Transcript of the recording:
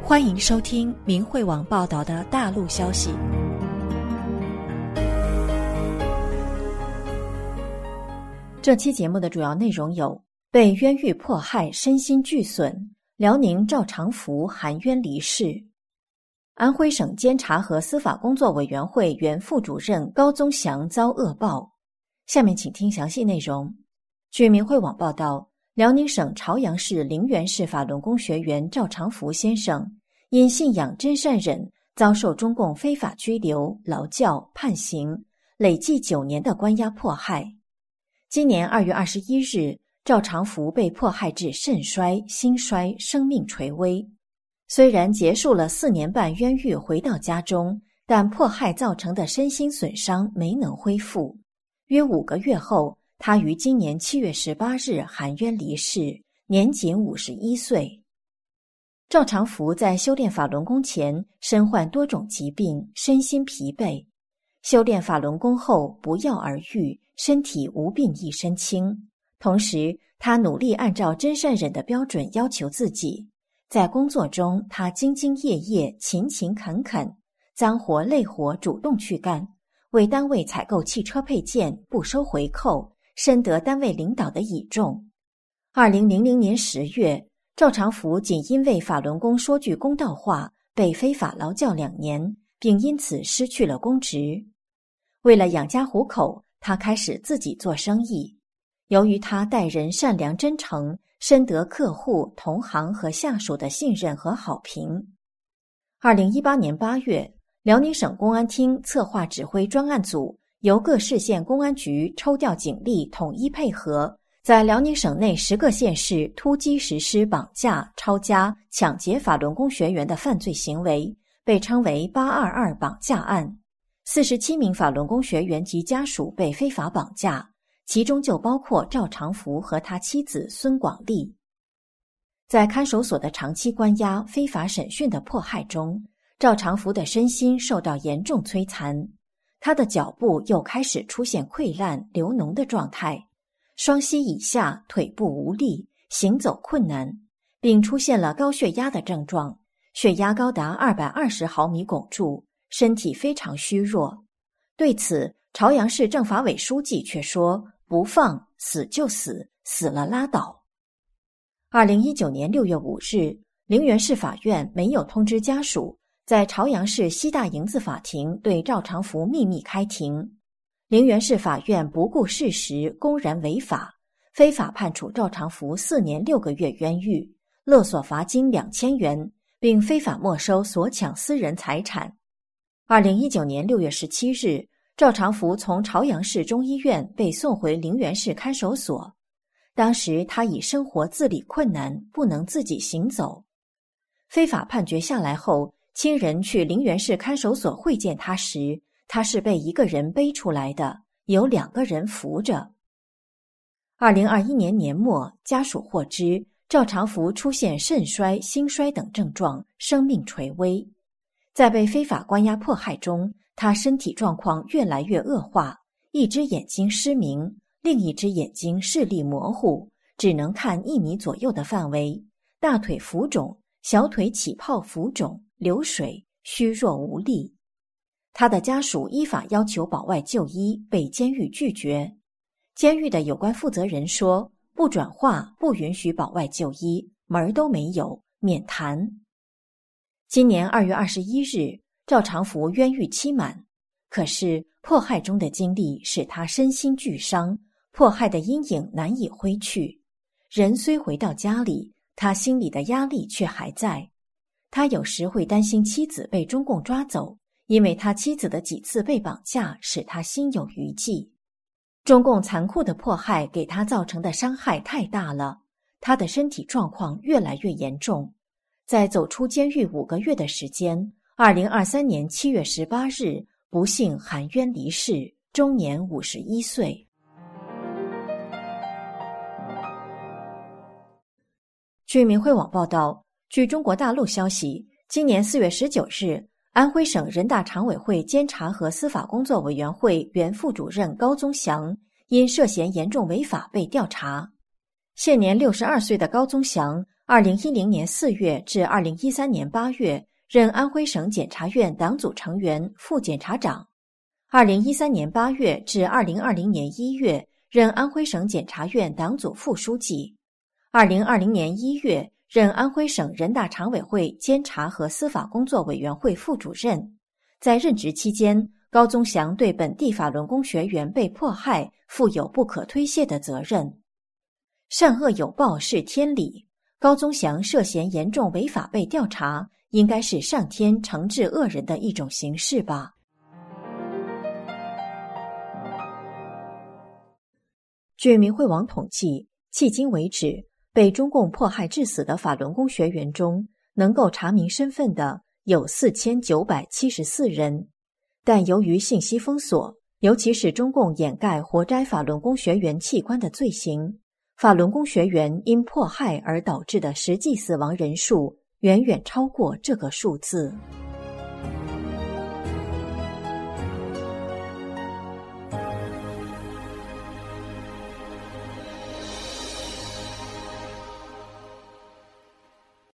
欢迎收听明慧网报道的大陆消息。这期节目的主要内容有：被冤狱迫害，身心俱损，辽宁赵长福含冤离世；安徽省监察和司法工作委员会原副主任高宗祥遭恶报。下面请听详细内容。据明慧网报道，辽宁省朝阳市陵园市法轮功学员赵长福先生因信仰真善忍，遭受中共非法拘留、劳教、判刑，累计9年的关押迫害。今年2月21日，赵长福被迫害致肾衰、心衰，生命垂危。虽然结束了4年半冤狱回到家中，但迫害造成的身心损伤没能恢复。约5个月后，他于今年7月18日含冤离世，年仅51岁。赵长福在修炼法轮功前身患多种疾病，身心疲惫。修炼法轮功后不药而愈，身体无病一身轻。同时，他努力按照真善忍的标准要求自己。在工作中，他兢兢业业，勤勤恳恳，脏活累活主动去干，为单位采购汽车配件，不收回扣，深得单位领导的倚重。2000年10月，赵长福仅因为法轮功说句公道话，被非法劳教2年，并因此失去了公职。为了养家糊口，他开始自己做生意。由于他待人善良真诚，深得客户、同行和下属的信任和好评。2018年8月，辽宁省公安厅策划指挥专案组由各市县公安局抽调警力统一配合，在辽宁省内10个县市突击实施绑架、抄家、抢劫法轮功学员的犯罪行为，被称为822绑架案。47名法轮功学员及家属被非法绑架，其中就包括赵长福和他妻子孙广利。在看守所的长期关押、非法审讯的迫害中，赵长福的身心受到严重摧残，他的脚部又开始出现溃烂、流脓的状态，双膝以下腿部无力，行走困难，并出现了高血压的症状，血压高达220毫米汞柱，身体非常虚弱。对此，朝阳市政法委书记却说：“不放，死就死，死了拉倒。”2019年6月5日，陵园市法院没有通知家属，在朝阳市西大营子法庭对赵长福秘密开庭。陵园市法院不顾事实，公然违法，非法判处赵长福4年6个月冤狱，勒索罚金2000元，并非法没收所抢私人财产。2019年6月17日，赵长福从朝阳市中医院被送回陵园市看守所。当时他以生活自理困难，不能自己行走。非法判决下来后，亲人去陵园市看守所会见他时，他是被一个人背出来的，有2个人扶着。2021年年末，家属获知赵长福出现肾衰、心衰等症状，生命垂危。在被非法关押迫害中，他身体状况越来越恶化，一只眼睛失明，另一只眼睛视力模糊，只能看1米左右的范围，大腿浮肿，小腿起泡浮肿，流水，虚弱无力。他的家属依法要求保外就医，被监狱拒绝。监狱的有关负责人说：“不转化，不允许保外就医，门儿都没有，免谈。”今年2月21日，赵长福冤狱期满，可是迫害中的经历使他身心俱伤，迫害的阴影难以挥去。人虽回到家里，他心里的压力却还在。他有时会担心妻子被中共抓走，因为他妻子的几次被绑架使他心有余悸。中共残酷的迫害给他造成的伤害太大了，他的身体状况越来越严重。在走出监狱5个月的时间，2023年7月18日，不幸含冤离世，终年51岁。据明慧网报道，据中国大陆消息，今年4月19日，安徽省人大常委会监察和司法工作委员会原副主任高宗祥因涉嫌严重违法被调查。 现年62岁的高宗祥，2010年4月至2013年8月任安徽省检察院党组成员、副检察长；2013年8月至2020年1月任安徽省检察院党组副书记；2020年1月任安徽省人大常委会监察和司法工作委员会副主任。在任职期间，高宗祥对本地法轮功学员被迫害负有不可推卸的责任。善恶有报是天理，高宗祥涉嫌严重违法被调查，应该是上天惩治恶人的一种形式吧。据明慧网统计，迄今为止，被中共迫害致死的法轮功学员中，能够查明身份的有4974人。但由于信息封锁，尤其是中共掩盖活摘法轮功学员器官的罪行，法轮功学员因迫害而导致的实际死亡人数远远超过这个数字。